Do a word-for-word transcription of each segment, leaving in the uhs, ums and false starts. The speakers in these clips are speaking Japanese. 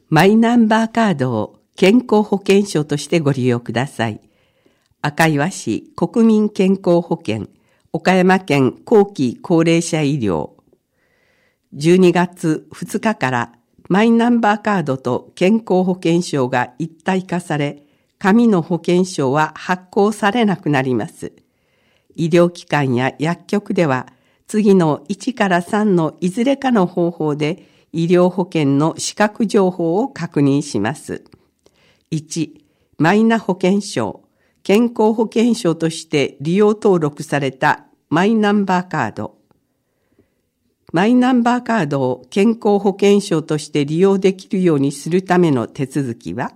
マイナンバーカードを健康保険証としてご利用ください。赤岩市国民健康保険、岡山県後期高齢者医療。じゅうにがつふつかからマイナンバーカードと健康保険証が一体化され、紙の保険証は発行されなくなります。医療機関や薬局では、次のいちからさんのいずれかの方法で医療保険の資格情報を確認します。いち、マイナ保険証、健康保険証として利用登録されたマイナンバーカード。マイナンバーカードを健康保険証として利用できるようにするための手続きは、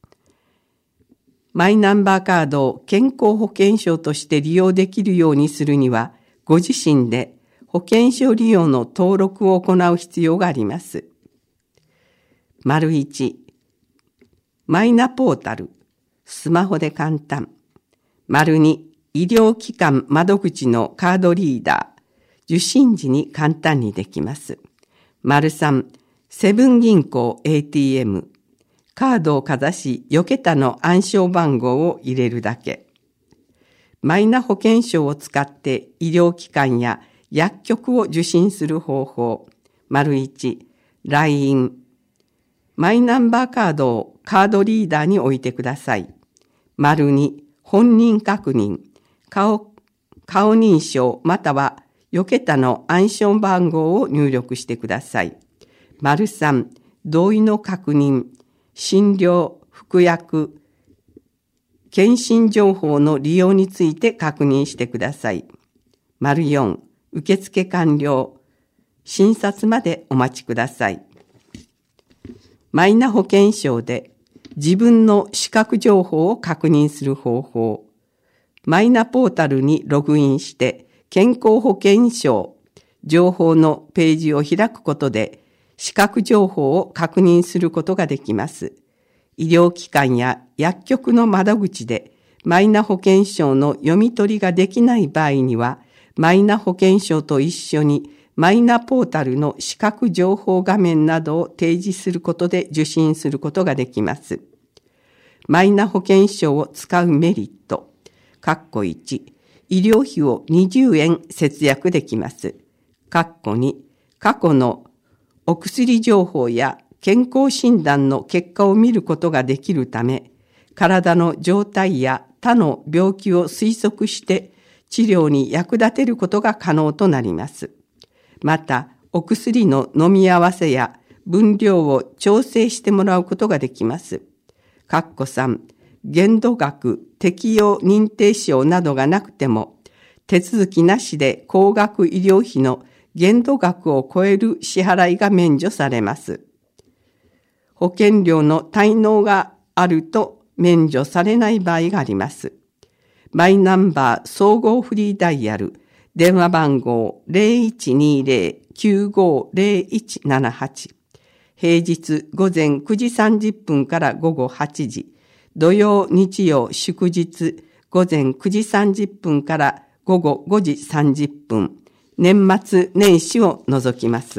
マイナンバーカードを健康保険証として利用できるようにするには、ご自身で保険証利用の登録を行う必要があります。丸いち、マイナポータル、スマホで簡単。丸に、医療機関窓口のカードリーダー、受診時に簡単にできます。丸さん、セブン銀行 エーティーエム、カードをかざし、よ桁の暗証番号を入れるだけ。マイナ保険証を使って医療機関や薬局を受診する方法。丸いち、ライン。マイナンバーカードをカードリーダーに置いてください。丸に、本人確認。顔、顔認証またはよ桁の暗証番号を入力してください。丸さん、同意の確認。診療、服薬、検診情報の利用について確認してください。丸よん、受付完了。診察までお待ちください。マイナ保険証で自分の資格情報を確認する方法。マイナポータルにログインして健康保険証情報のページを開くことで資格情報を確認することができます。医療機関や薬局の窓口でマイナ保険証の読み取りができない場合には、マイナ保険証と一緒にマイナポータルの資格情報画面などを提示することで受診することができます。マイナ保険証を使うメリット。かっこいち、医療費をにじゅうえん節約できます。かっこに、過去のお薬情報や健康診断の結果を見ることができるため、体の状態や他の病気を推測して治療に役立てることが可能となります。また、お薬の飲み合わせや分量を調整してもらうことができます。かっこさん、限度額、適用認定証などがなくても、手続きなしで高額医療費の限度額を超える支払いが免除されます。保険料の滞納があると免除されない場合があります。マイナンバー総合フリーダイヤル、電話番号 ゼロいちにゼロ きゅうごゼロいちななはち、平日午前くじさんじゅっぷんから午後はちじ、土曜日曜祝日午前くじさんじゅっぷんから午後ごじさんじゅっぷん、年末年始を除きます。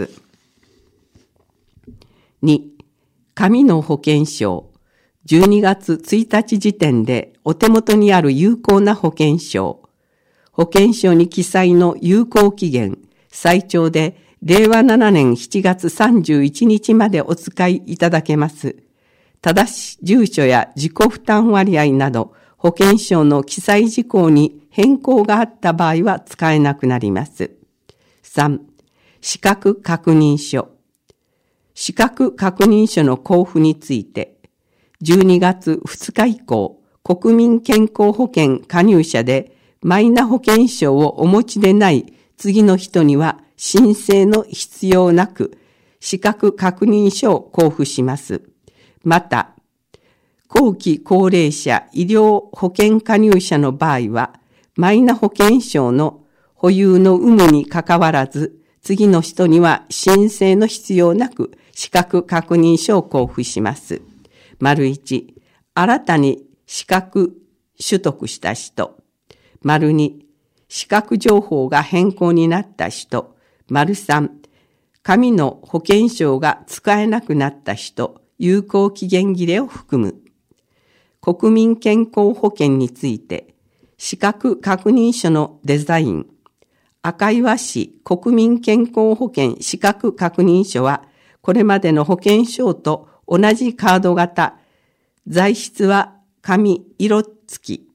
に、紙の保険証。じゅうにがつついたち時点でお手元にある有効な保険証。保険証に記載の有効期限、最長でれいわななねんしちがつさんじゅういちにちまでお使いいただけます。ただし、住所や自己負担割合など保険証の記載事項に変更があった場合は使えなくなります。さん、資格確認書。資格確認書の交付について、じゅうにがつふつか以降、国民健康保険加入者でマイナ保険証をお持ちでない次の人には申請の必要なく、資格確認書を交付します。また、後期高齢者医療保険加入者の場合は、マイナ保険証の保有の有無にかかわらず、次の人には申請の必要なく、資格確認書を交付します。丸一、新たに資格取得した人。丸二、資格情報が変更になった人。丸三、紙の保険証が使えなくなった人。 有効期限切れを含む。国民健康保険について、資格確認書のデザイン。赤岩市国民健康保険資格確認書は、これまでの保険証と同じカード型。材質は紙色付き。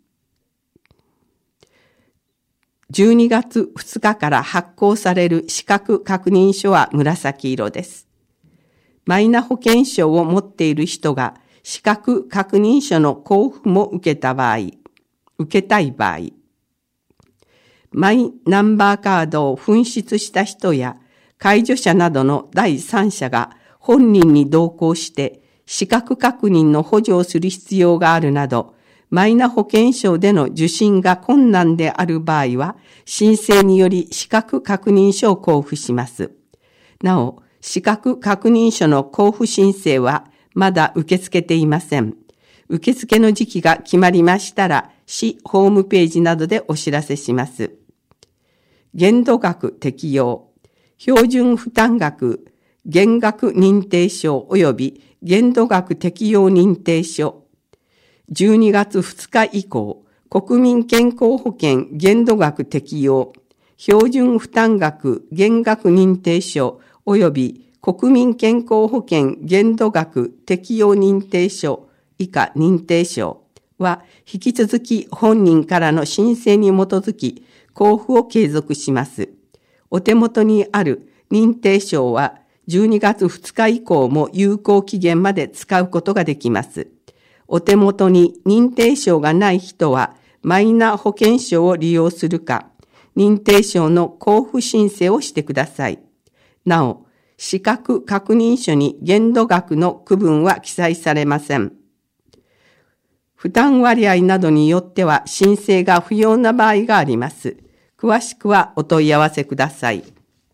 じゅうにがつふつかから発行される資格確認書は紫色です。マイナ保険証を持っている人が資格確認書の交付も受けた場合、受けたい場合、マイナンバーカードを紛失した人や介助者などの第三者が本人に同行して資格確認の補助をする必要があるなど、マイナ保険証での受診が困難である場合は、申請により資格確認書を交付します。なお、資格確認書の交付申請はまだ受け付けていません。受付の時期が決まりましたら、市ホームページなどでお知らせします。限度額適用、標準負担額、減額認定書及び限度額適用認定書、じゅうにがつふつか以降、国民健康保険限度額適用、標準負担額減額認定書及び国民健康保険限度額適用認定書以下認定証は引き続き本人からの申請に基づき交付を継続します。お手元にある認定証はじゅうにがつふつか以降も有効期限まで使うことができます。お手元に認定証がない人はマイナ保険証を利用するか、認定証の交付申請をしてください。なお、資格確認書に限度額の区分は記載されません。負担割合などによっては申請が不要な場合があります。詳しくはお問い合わせください。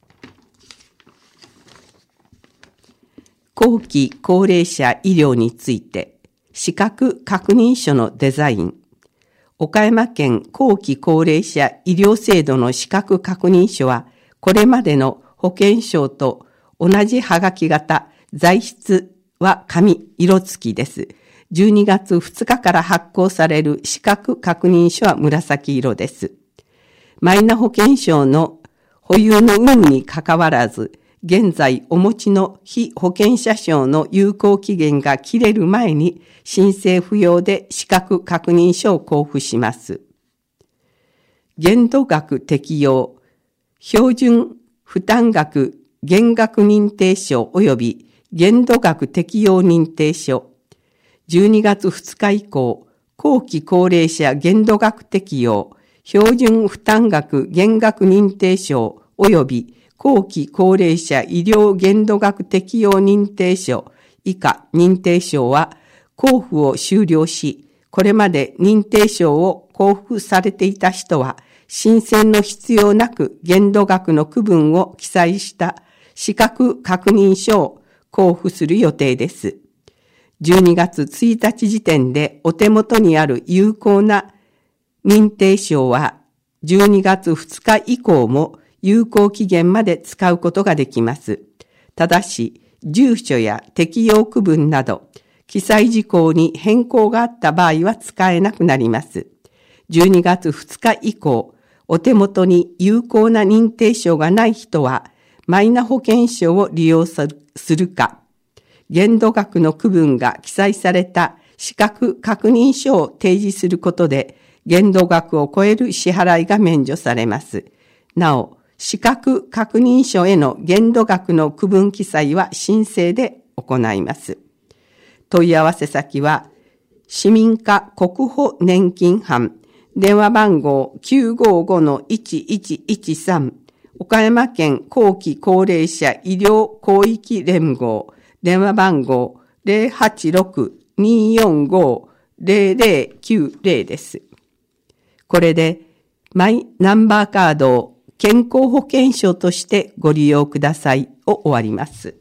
後期高齢者医療について、資格確認書のデザイン。岡山県後期高齢者医療制度の資格確認書は、これまでの保険証と同じはがき型、材質は紙色付きです。じゅうにがつふつかから発行される資格確認書は紫色です。マイナ保険証の保有の有無にかかわらず、現在お持ちの被保険者証の有効期限が切れる前に申請不要で資格確認書を交付します。限度額適用、標準負担額減額認定書及び限度額適用認定書、じゅうにがつふつか以降、後期高齢者限度額適用、標準負担額減額認定書及び後期高齢者医療限度額適用認定書以下認定証は交付を終了し、これまで認定証を交付されていた人は、申請の必要なく限度額の区分を記載した資格確認書を交付する予定です。じゅうにがつついたち時点でお手元にある有効な認定証はじゅうにがつふつか以降も有効期限まで使うことができます。ただし、住所や適用区分など、記載事項に変更があった場合は使えなくなります。じゅうにがつふつか以降、お手元に有効な認定証がない人は、マイナ保険証を利用するか、限度額の区分が記載された資格確認書を提示することで、限度額を超える支払いが免除されます。なお、資格確認書への限度額の区分記載は申請で行います。問い合わせ先は、市民課国保年金班、電話番号 きゅうごごのいちいちいちさん、岡山県後期高齢者医療広域連合、電話番号 ゼロはちろく にーよんご ゼロゼロきゅうゼロ です。これで、マイナンバーカードを健康保険証としてご利用くださいを終わります。